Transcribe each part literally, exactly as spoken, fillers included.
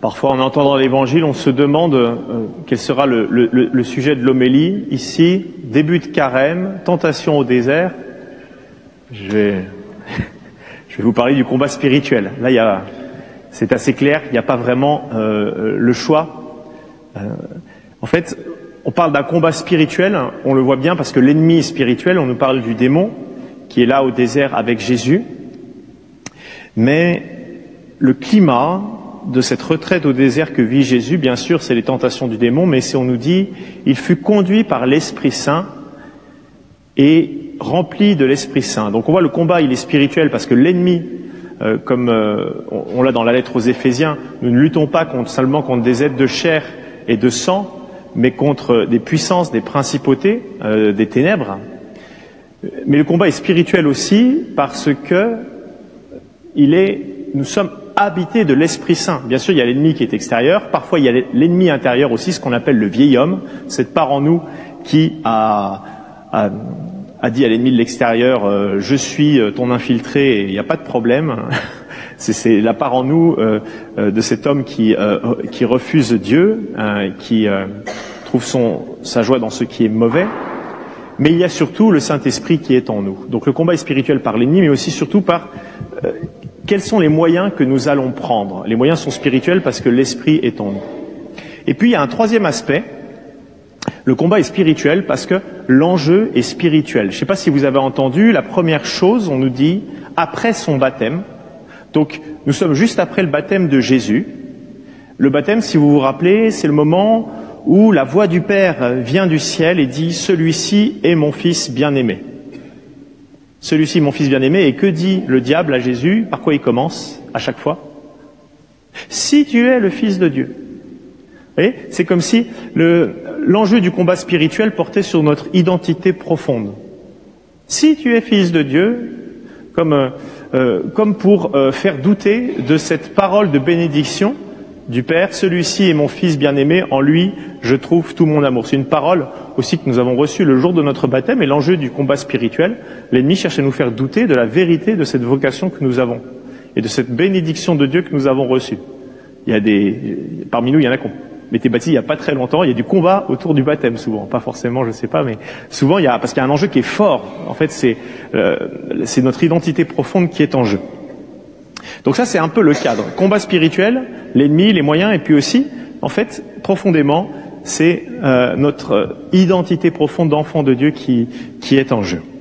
Parfois, en entendant l'Évangile, on se demande euh, quel sera le, le, le sujet de l'homélie. Ici, début de carême, tentation au désert. Je vais, je vais vous parler du combat spirituel. Là, il y a, c'est assez clair, il n'y a pas vraiment euh, le choix. Euh, en fait, on parle d'un combat spirituel, on le voit bien parce que l'ennemi est spirituel, on nous parle du démon qui est là au désert avec Jésus. Mais le climat de cette retraite au désert que vit Jésus, bien sûr, c'est les tentations du démon, mais c'est, on nous dit, il fut conduit par l'Esprit Saint et rempli de l'Esprit Saint. Donc on voit le combat, il est spirituel parce que l'ennemi, euh, comme euh, on, on l'a dans la lettre aux Éphésiens, nous ne luttons pas contre, seulement contre des êtres de chair et de sang, mais contre des puissances, des principautés, euh, des ténèbres. Mais le combat est spirituel aussi parce que il est, nous sommes habité de l'Esprit Saint. Bien sûr, il y a l'ennemi qui est extérieur. Parfois, il y a l'ennemi intérieur aussi, ce qu'on appelle le vieil homme, cette part en nous qui a, a, a dit à l'ennemi de l'extérieur euh, « Je suis ton infiltré et il n'y a pas de problème ». C'est, c'est la part en nous euh, euh, de cet homme qui, euh, qui refuse Dieu, euh, qui euh, trouve son, sa joie dans ce qui est mauvais. Mais il y a surtout le Saint-Esprit qui est en nous. Donc le combat est spirituel par l'ennemi, mais aussi surtout par... Euh, quels sont les moyens que nous allons prendre? Les moyens sont spirituels parce que l'Esprit est en nous. Et puis il y a un troisième aspect. Le combat est spirituel parce que l'enjeu est spirituel. Je ne sais pas si vous avez entendu, la première chose, on nous dit, après son baptême. Donc nous sommes juste après le baptême de Jésus. Le baptême, si vous vous rappelez, c'est le moment où la voix du Père vient du ciel et dit « Celui-ci est mon Fils bien-aimé ». Celui-ci, mon Fils bien-aimé, et que dit le diable à Jésus? Par quoi il commence à chaque fois? Si tu es le Fils de Dieu. Vous voyez, c'est comme si le, l'enjeu du combat spirituel portait sur notre identité profonde. Si tu es Fils de Dieu, comme, euh, comme pour euh, faire douter de cette parole de bénédiction du Père, celui-ci est mon Fils bien-aimé, en lui je trouve tout mon amour. C'est une parole aussi que nous avons reçue le jour de notre baptême, et l'enjeu du combat spirituel, l'ennemi cherche à nous faire douter de la vérité de cette vocation que nous avons, et de cette bénédiction de Dieu que nous avons reçue. Il y a des, parmi nous, il y en a qui ont été baptisés il n'y a pas très longtemps, il y a du combat autour du baptême souvent, pas forcément, je sais pas, mais souvent il y a, parce qu'il y a un enjeu qui est fort, en fait c'est, euh, c'est notre identité profonde qui est en jeu. Donc ça, c'est un peu le cadre. Combat spirituel, l'ennemi, les moyens, et puis aussi, en fait, profondément, c'est euh, notre identité profonde d'enfant de Dieu qui, qui est en jeu.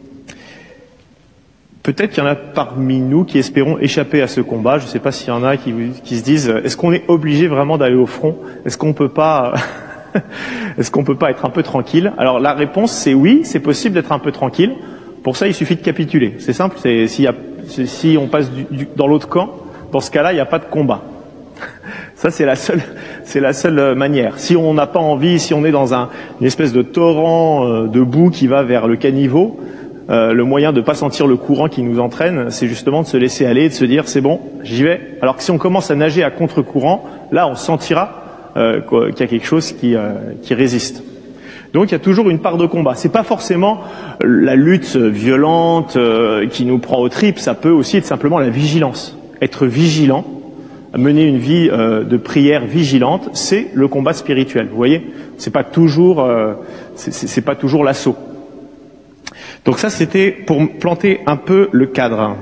Peut-être qu'il y en a parmi nous qui espérons échapper à ce combat. Je ne sais pas s'il y en a qui, qui se disent, est-ce qu'on est obligé vraiment d'aller au front? Est-ce qu'on peut pas, est-ce qu'on peut pas être un peu tranquille? Alors la réponse, c'est oui, c'est possible d'être un peu tranquille. Pour ça, il suffit de capituler. C'est simple, c'est, s'il y a, c'est, si on passe du, du, dans l'autre camp, dans ce cas-là, il n'y a pas de combat. Ça, c'est la seule, c'est la seule manière. Si on n'a pas envie, si on est dans un, une espèce de torrent euh, de boue qui va vers le caniveau, euh, le moyen de ne pas sentir le courant qui nous entraîne, c'est justement de se laisser aller et de se dire, c'est bon, j'y vais. Alors que si on commence à nager à contre-courant, là, on sentira euh, qu'il y a quelque chose qui, euh, qui résiste. Donc il y a toujours une part de combat. C'est pas forcément la lutte violente euh, qui nous prend aux tripes, ça peut aussi être simplement la vigilance. Être vigilant, mener une vie euh, de prière vigilante, c'est le combat spirituel. Vous voyez, c'est pas toujours, euh, c'est, c'est, c'est pas toujours l'assaut. Donc ça, c'était pour planter un peu le cadre.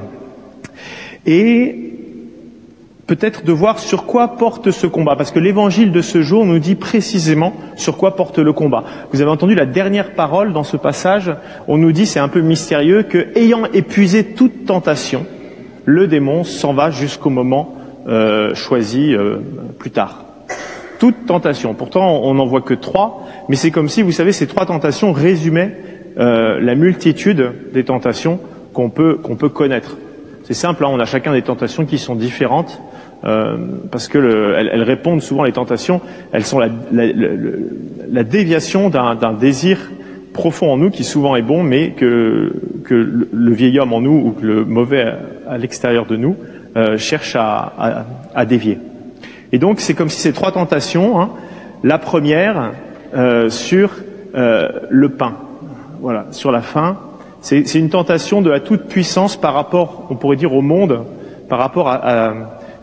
Et peut-être de voir sur quoi porte ce combat, parce que l'évangile de ce jour nous dit précisément sur quoi porte le combat. Vous avez entendu la dernière parole dans ce passage, on nous dit, c'est un peu mystérieux, que ayant épuisé toute tentation, le démon s'en va jusqu'au moment euh, choisi euh, plus tard. Toute tentation. Pourtant, on n'en voit que trois, mais c'est comme si, vous savez, ces trois tentations résumaient euh, la multitude des tentations qu'on peut, qu'on peut connaître. C'est simple, hein, on a chacun des tentations qui sont différentes, euh, parce que le, elles, elles répondent souvent, les tentations, elles sont la, la, la, la déviation d'un, d'un désir profond en nous qui souvent est bon, mais que, que le, le vieil homme en nous ou que le mauvais à, à l'extérieur de nous euh, cherche à, à, à dévier. Et donc c'est comme si ces trois tentations, hein, la première euh, sur euh, le pain, voilà, sur la faim. C'est, c'est une tentation de la toute puissance par rapport, on pourrait dire, au monde, par rapport à, à,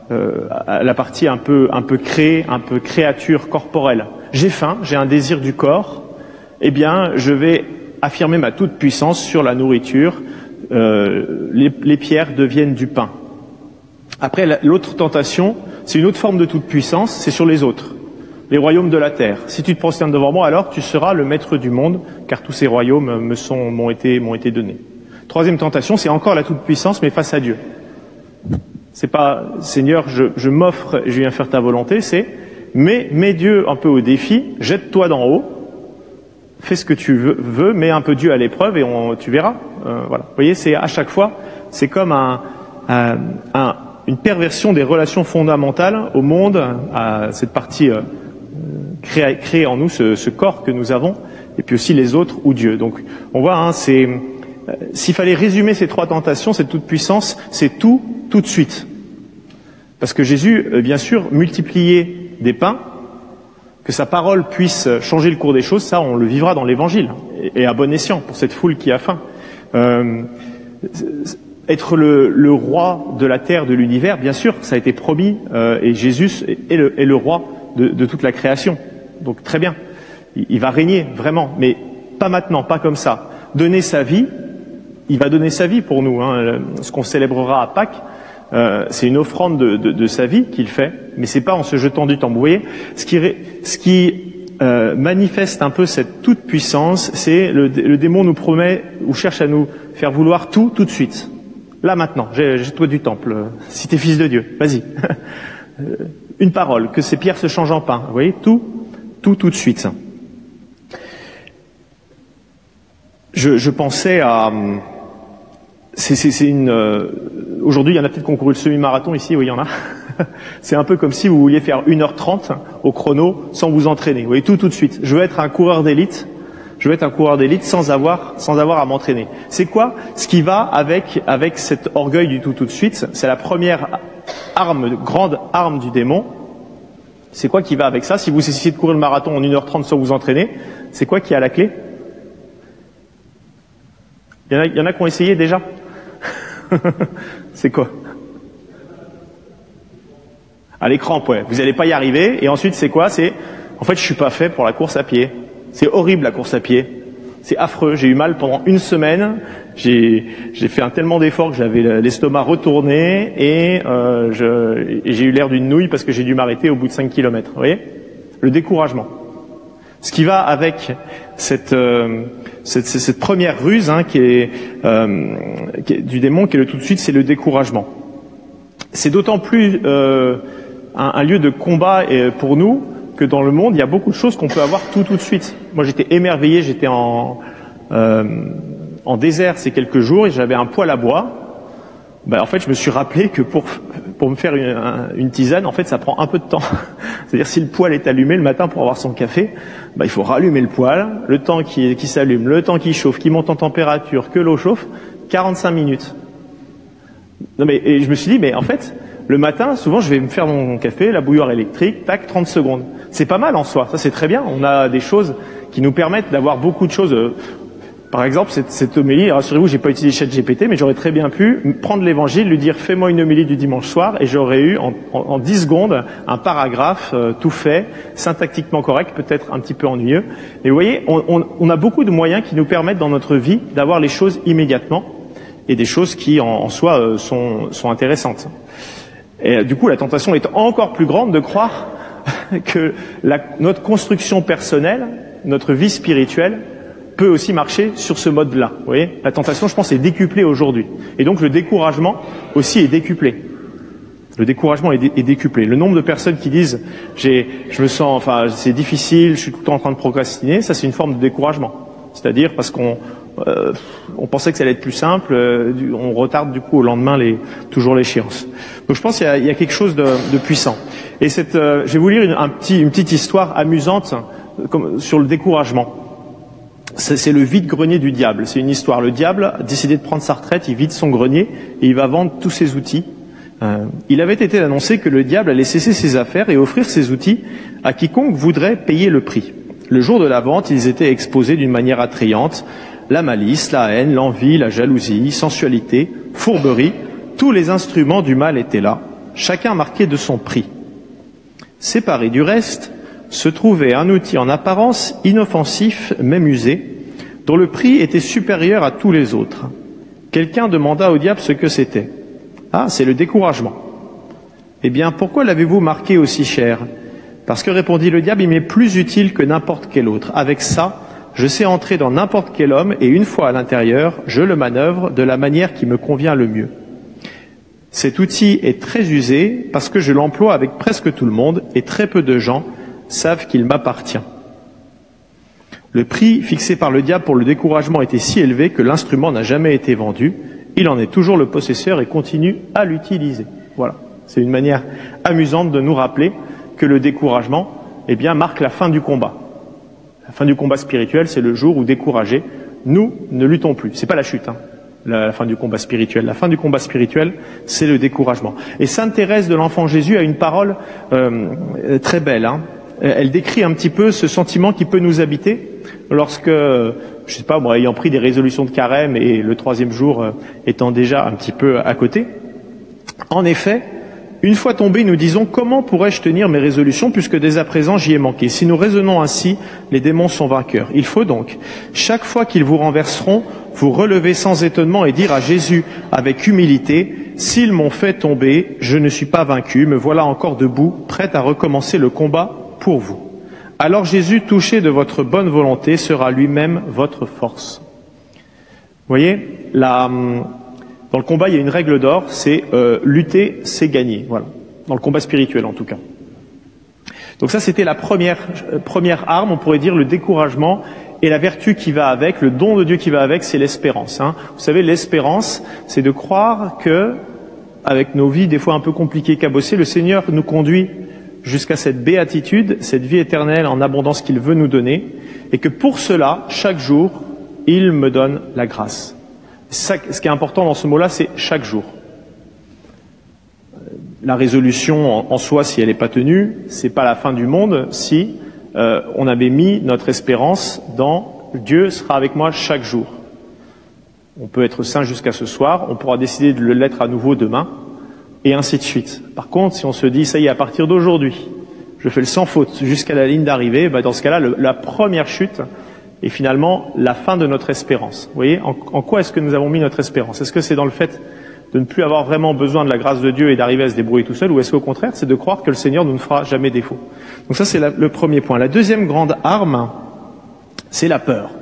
euh, à la partie un peu, un peu créée, un peu créature corporelle. J'ai faim, j'ai un désir du corps, eh bien, je vais affirmer ma toute-puissance sur la nourriture. Euh, les, les pierres deviennent du pain. Après, l'autre tentation, c'est une autre forme de toute-puissance, c'est sur les autres, les royaumes de la terre. Si tu te prosternes devant moi, alors tu seras le maître du monde, car tous ces royaumes me sont, m'ont été, m'ont été donnés. Troisième tentation, c'est encore la toute-puissance, mais face à Dieu. C'est pas, Seigneur, je, je m'offre, je viens faire ta volonté, c'est, mets, mets Dieu un peu au défi, jette-toi d'en haut, fais ce que tu veux, veux mets un peu Dieu à l'épreuve et on, tu verras. Euh, voilà. Vous voyez, c'est à chaque fois, c'est comme un, un, un, une perversion des relations fondamentales au monde, à cette partie euh, créée, créée en nous, ce, ce corps que nous avons, et puis aussi les autres ou Dieu. Donc, on voit, hein, c'est, euh, s'il fallait résumer ces trois tentations, cette toute puissance, c'est tout, tout de suite. Parce que Jésus, euh, bien sûr, multipliait des pains. Que sa parole puisse changer le cours des choses, ça on le vivra dans l'Évangile, et à bon escient pour cette foule qui a faim. Euh, être le, le roi de la terre, de l'univers, bien sûr, ça a été promis, euh, et Jésus est le, est le roi de, de toute la création. Donc très bien, il, il va régner vraiment, mais pas maintenant, pas comme ça. Donner sa vie, il va donner sa vie pour nous, hein, ce qu'on célébrera à Pâques. Euh, c'est une offrande de, de, de sa vie qu'il fait, mais c'est pas en se jetant du temps. Vous voyez, ce qui, ce qui euh, manifeste un peu cette toute puissance, c'est le, le démon nous promet ou cherche à nous faire vouloir tout, tout de suite. Là maintenant, jette-toi du temple. Si t'es fils de Dieu, vas-y. Une parole, que ces pierres se changent en pain. Vous voyez, tout, tout, tout de suite. Je, je pensais à C'est, c'est, c'est une. Euh, aujourd'hui, il y en a peut-être qui ont couru le semi-marathon ici, oui, il y en a. C'est un peu comme si vous vouliez faire une heure trente au chrono sans vous entraîner. Vous voyez, tout, tout de suite. Je veux être un coureur d'élite. Je veux être un coureur d'élite sans avoir, sans avoir à m'entraîner. C'est quoi ce qui va avec, avec cet orgueil du tout, tout de suite? C'est la première arme, grande arme du démon. C'est quoi qui va avec ça? Si vous essayez de courir le marathon en une heure trente sans vous entraîner, c'est quoi qui est à la clé? Il y en a, il y en a qui ont essayé déjà? C'est quoi? À l'écran, ouais. Vous n'allez pas y arriver. Et ensuite, c'est quoi? C'est, en fait, je suis pas fait pour la course à pied. C'est horrible, la course à pied. C'est affreux. J'ai eu mal pendant une semaine. J'ai, j'ai fait un tellement d'efforts que j'avais l'estomac retourné et, euh, je, et j'ai eu l'air d'une nouille parce que j'ai dû m'arrêter au bout de cinq kilomètres. Vous voyez? Le découragement. Ce qui va avec cette, euh, cette, cette première ruse hein, qui, est, euh, qui est du démon, qui est le tout de suite, c'est le découragement. C'est d'autant plus euh, un, un lieu de combat pour nous que dans le monde, il y a beaucoup de choses qu'on peut avoir tout tout de suite. Moi, j'étais émerveillé, j'étais en, euh, en désert ces quelques jours et j'avais un poêle à bois. Ben, en fait, je me suis rappelé que pour, pour me faire une, un, une tisane, en fait, ça prend un peu de temps. C'est-à-dire, si le poêle est allumé le matin pour avoir son café, ben, il faut rallumer le poêle, le temps qu'il qui s'allume, le temps qu'il chauffe, qu'il monte en température, que l'eau chauffe, quarante-cinq minutes. Non, mais, et je me suis dit, mais en fait, le matin, souvent, je vais me faire mon café, la bouilloire électrique, tac, trente secondes. C'est pas mal en soi, ça c'est très bien. On a des choses qui nous permettent d'avoir beaucoup de choses. Par exemple, cette, cette homélie, rassurez-vous, j'ai pas utilisé ChatGPT, mais j'aurais très bien pu prendre l'évangile, lui dire fais-moi une homélie du dimanche soir, et j'aurais eu en, en, en dix secondes un paragraphe euh, tout fait, syntactiquement correct, peut-être un petit peu ennuyeux. Et vous voyez, on, on, on a beaucoup de moyens qui nous permettent dans notre vie d'avoir les choses immédiatement, et des choses qui en, en soi euh, sont, sont intéressantes. Et du coup, la tentation est encore plus grande de croire que la, notre construction personnelle, notre vie spirituelle, peut aussi marcher sur ce mode-là. Vous voyez, la tentation, je pense, est décuplée aujourd'hui. Et donc, le découragement aussi est décuplé. Le découragement est, dé, est décuplé. Le nombre de personnes qui disent, j'ai, je me sens, enfin, c'est difficile, je suis tout le temps en train de procrastiner, ça, c'est une forme de découragement. C'est-à-dire parce qu'on, euh, on pensait que ça allait être plus simple, euh, on retarde du coup au lendemain les, toujours l'échéance. Donc, je pense qu'il y a, il y a quelque chose de, de puissant. Et cette, euh, je vais vous lire une, un petit, une petite histoire amusante comme, sur le découragement. C'est, c'est le vide-grenier du diable. C'est une histoire. Le diable a décidé de prendre sa retraite, il vide son grenier et il va vendre tous ses outils. Euh, il avait été annoncé que le diable allait cesser ses affaires et offrir ses outils à quiconque voudrait payer le prix. Le jour de la vente, ils étaient exposés d'une manière attrayante. La malice, la haine, l'envie, la jalousie, sensualité, fourberie, tous les instruments du mal étaient là. chacun marqué de son prix. Séparé du reste, se trouvait un outil en apparence inoffensif, même usé, dont le prix était supérieur à tous les autres. Quelqu'un demanda au diable ce que c'était. Ah, c'est le découragement. Eh bien, pourquoi l'avez-vous marqué aussi cher? Parce que, répondit le diable, il m'est plus utile que n'importe quel autre. Avec ça, je sais entrer dans n'importe quel homme et une fois à l'intérieur, je le manœuvre de la manière qui me convient le mieux. Cet outil est très usé parce que je l'emploie avec presque tout le monde et très peu de gens savent qu'il m'appartient. Le prix fixé par le diable pour le découragement était si élevé que l'instrument n'a jamais été vendu. Il en est toujours le possesseur et continue à l'utiliser. Voilà, c'est une manière amusante de nous rappeler que le découragement, eh bien, marque la fin du combat. La fin du combat spirituel, c'est le jour où, découragés, nous ne luttons plus. C'est pas la chute, hein, la, la fin du combat spirituel. La fin du combat spirituel, c'est le découragement. Et Sainte Thérèse de l'Enfant Jésus a une parole euh, très belle. Hein. Elle décrit un petit peu ce sentiment qui peut nous habiter lorsque, je sais pas, moi, ayant pris des résolutions de carême et le troisième jour euh, étant déjà un petit peu à côté. En effet, une fois tombés, nous disons, comment pourrais-je tenir mes résolutions puisque dès à présent j'y ai manqué? Si nous raisonnons ainsi, les démons sont vainqueurs. Il faut donc, chaque fois qu'ils vous renverseront, vous relever sans étonnement et dire à Jésus avec humilité, s'ils m'ont fait tomber, je ne suis pas vaincu, me voilà encore debout, prêt à recommencer le combat pour vous. Alors Jésus, touché de votre bonne volonté, sera lui-même votre force. Vous voyez, la... Dans le combat, il y a une règle d'or, c'est euh, lutter, c'est gagner. Voilà, dans le combat spirituel en tout cas. Donc ça, c'était la première euh, première arme, on pourrait dire le découragement, et la vertu qui va avec, le don de Dieu qui va avec, c'est l'espérance. Hein. Vous savez, l'espérance, c'est de croire que, avec nos vies des fois un peu compliquées, cabossées, le Seigneur nous conduit jusqu'à cette béatitude, cette vie éternelle en abondance qu'il veut nous donner, et que pour cela, chaque jour, il me donne la grâce. Ça, ce qui est important dans ce mot-là, c'est chaque jour. La résolution en, en soi, si elle n'est pas tenue, c'est pas la fin du monde si euh, on avait mis notre espérance dans Dieu sera avec moi chaque jour. On peut être saint jusqu'à ce soir, on pourra décider de l'être à nouveau demain, et ainsi de suite. Par contre, si on se dit, ça y est, à partir d'aujourd'hui, je fais le sans faute jusqu'à la ligne d'arrivée, bah dans ce cas-là, le, la première chute, et finalement la fin de notre espérance. Vous voyez, en, en quoi est-ce que nous avons mis notre espérance? Est-ce que c'est dans le fait de ne plus avoir vraiment besoin de la grâce de Dieu et d'arriver à se débrouiller tout seul, ou est-ce qu'au contraire, c'est de croire que le Seigneur ne nous fera jamais défaut? Donc ça, c'est la, le premier point. La deuxième grande arme, c'est la peur.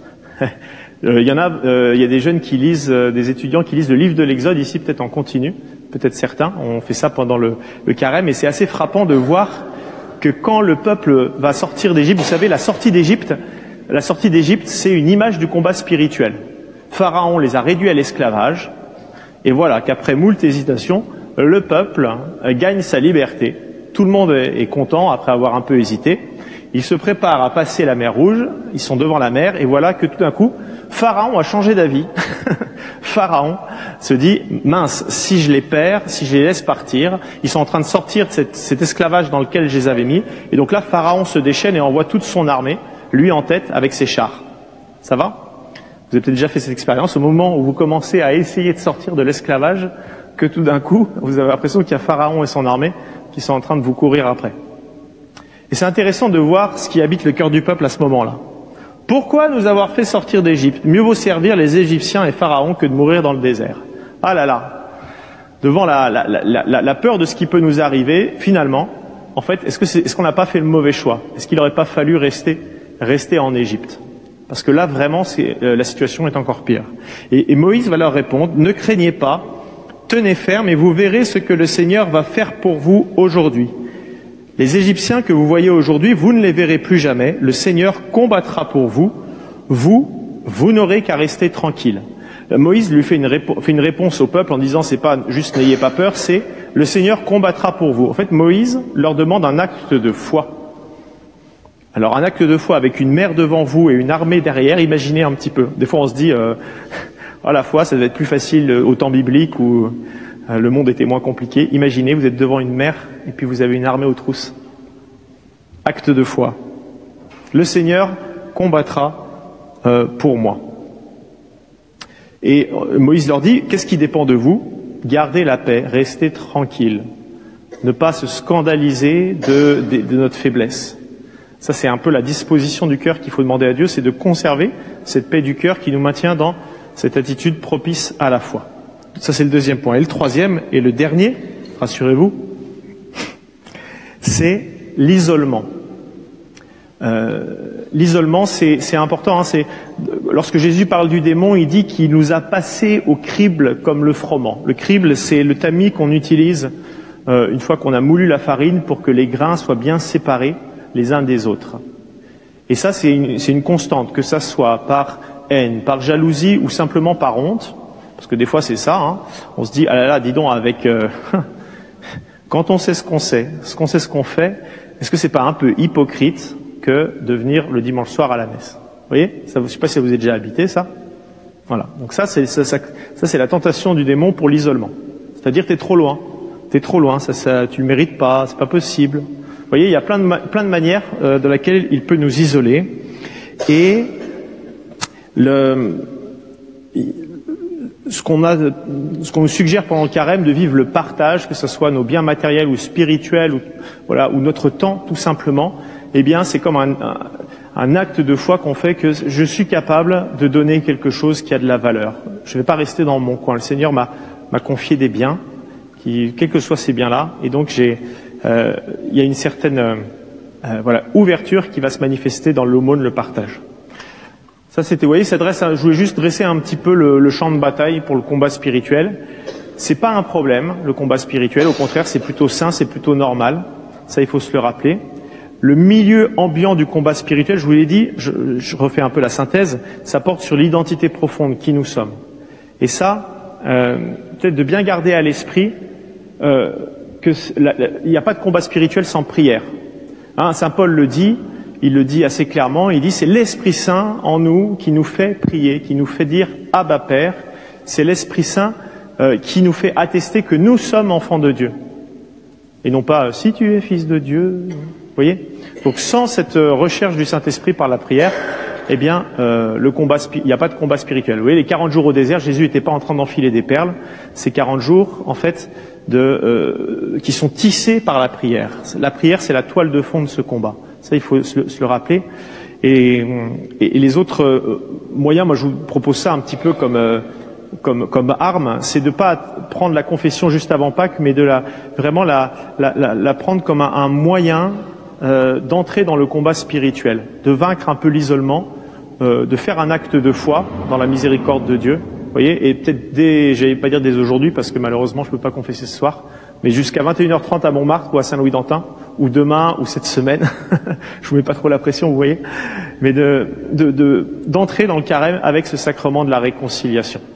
Il y en a, euh, il y a des jeunes qui lisent, euh, des étudiants qui lisent le livre de l'Exode, ici peut-être en continu, peut-être certains, on fait ça pendant le, le carême, et c'est assez frappant de voir que quand le peuple va sortir d'Égypte, vous savez, la sortie d'Égypte, La sortie d'Égypte, c'est une image du combat spirituel. Pharaon les a réduits à l'esclavage, et voilà qu'après moult hésitations, le peuple gagne sa liberté. Tout le monde est content après avoir un peu hésité. Ils se préparent à passer la mer Rouge, ils sont devant la mer, et voilà que tout d'un coup, Pharaon a changé d'avis. Pharaon se dit, mince, si je les perds, si je les laisse partir, ils sont en train de sortir de cette, cet esclavage dans lequel je les avais mis, et donc là, Pharaon se déchaîne et envoie toute son armée, lui en tête avec ses chars. Ça va? Vous avez peut-être déjà fait cette expérience au moment où vous commencez à essayer de sortir de l'esclavage, que tout d'un coup, vous avez l'impression qu'il y a Pharaon et son armée qui sont en train de vous courir après. Et c'est intéressant de voir ce qui habite le cœur du peuple à ce moment-là. Pourquoi nous avoir fait sortir d'Égypte? Mieux vaut servir les Égyptiens et Pharaon que de mourir dans le désert. Ah là là! Devant la, la, la, la, la peur de ce qui peut nous arriver, finalement, en fait, est-ce que c'est, est-ce qu'on n'a pas fait le mauvais choix? Est-ce qu'il n'aurait pas fallu rester rester en Égypte? Parce que là, vraiment, c'est, euh, la situation est encore pire. Et, et Moïse va leur répondre, ne craignez pas, tenez ferme et vous verrez ce que le Seigneur va faire pour vous aujourd'hui. Les Égyptiens que vous voyez aujourd'hui, vous ne les verrez plus jamais. Le Seigneur combattra pour vous. Vous, vous n'aurez qu'à rester tranquille. Moïse lui fait une, répo- fait une réponse au peuple en disant, c'est pas juste n'ayez pas peur, c'est le Seigneur combattra pour vous. En fait, Moïse leur demande un acte de foi. Alors, un acte de foi avec une mer devant vous et une armée derrière, imaginez un petit peu. Des fois, on se dit, euh, à la fois, ça devait être plus facile au temps biblique où euh, le monde était moins compliqué. Imaginez, vous êtes devant une mer et puis vous avez une armée aux trousses. Acte de foi. Le Seigneur combattra euh, pour moi. Et euh, Moïse leur dit, qu'est-ce qui dépend de vous? Gardez la paix, restez tranquille. ne pas se scandaliser de, de, de notre faiblesse. Ça, c'est un peu la disposition du cœur qu'il faut demander à Dieu, c'est de conserver cette paix du cœur qui nous maintient dans cette attitude propice à la foi. Ça, c'est le deuxième point. Et le troisième, et le dernier, rassurez-vous, c'est l'isolement. Euh, l'isolement, c'est, c'est important. Hein, c'est, lorsque Jésus parle du démon, il dit qu'il nous a passés au crible comme le froment. Le crible, c'est le tamis qu'on utilise euh, une fois qu'on a moulu la farine pour que les grains soient bien séparés les uns des autres. Et ça, c'est une, c'est une constante, que ça soit par haine, par jalousie ou simplement par honte. Parce que des fois, c'est ça. Hein, on se dit, ah là là, dis donc, avec euh, quand on sait ce qu'on sait, ce qu'on sait ce qu'on fait, est-ce que c'est pas un peu hypocrite que de venir le dimanche soir à la messe? Vous voyez, ça, je ne sais pas si vous avez déjà habité ça. Voilà. Donc ça, c'est ça, ça, ça, c'est la tentation du démon pour l'isolement. C'est-à-dire, t'es trop loin, t'es trop loin, ça, ça, tu le mérites pas, c'est pas possible. Vous voyez, il y a plein de plein de manières euh, de laquelle il peut nous isoler. Et le ce qu'on a, ce qu'on nous suggère pendant le carême, de vivre le partage, que ce soit nos biens matériels ou spirituels, ou voilà, ou notre temps, tout simplement. Eh bien, c'est comme un, un, un acte de foi qu'on fait, que je suis capable de donner quelque chose qui a de la valeur. Je ne vais pas rester dans mon coin. Le Seigneur m'a, m'a confié des biens, qui, quels que soient ces biens-là, et donc j'ai, euh, il y a une certaine, euh, voilà, ouverture qui va se manifester dans l'aumône, le partage. Ça, c'était, vous voyez, ça dresse, je voulais juste dresser un petit peu le, le champ de bataille pour le combat spirituel. C'est pas un problème, le combat spirituel. Au contraire, c'est plutôt sain, c'est plutôt normal. Ça, il faut se le rappeler. Le milieu ambiant du combat spirituel, je vous l'ai dit, je, je refais un peu la synthèse, ça porte sur l'identité profonde, qui nous sommes. Et ça, euh, peut-être de bien garder à l'esprit euh, que il n'y a pas de combat spirituel sans prière. Hein, Saint Paul le dit, il le dit assez clairement, il dit c'est l'Esprit Saint en nous qui nous fait prier, qui nous fait dire « Abba Père ». C'est l'Esprit Saint euh, qui nous fait attester que nous sommes enfants de Dieu. Et non pas « si tu es fils de Dieu ». Vous voyez ? Donc sans cette recherche du Saint-Esprit par la prière, eh bien, euh, le combat, il n'y a pas de combat spirituel. Vous voyez, les quarante jours au désert, Jésus n'était pas en train d'enfiler des perles. Ces quarante jours, en fait, de, euh, qui sont tissés par la prière. La prière, c'est la toile de fond de ce combat. Ça, il faut se le, se le rappeler. Et, et, et les autres euh, moyens, moi, je vous propose ça un petit peu comme euh, comme comme arme, c'est de pas prendre la confession juste avant Pâques, mais de la vraiment la la, la, la prendre comme un, un moyen euh, d'entrer dans le combat spirituel, de vaincre un peu l'isolement, euh, de faire un acte de foi dans la miséricorde de Dieu. Vous voyez, et peut-être dès, j'allais pas dire dès aujourd'hui, parce que malheureusement je peux pas confesser ce soir, mais jusqu'à vingt et une heures trente à Montmartre ou à Saint-Louis-d'Antin, ou demain, ou cette semaine, je vous mets pas trop la pression, vous voyez, mais de, de, de, d'entrer dans le carême avec ce sacrement de la réconciliation.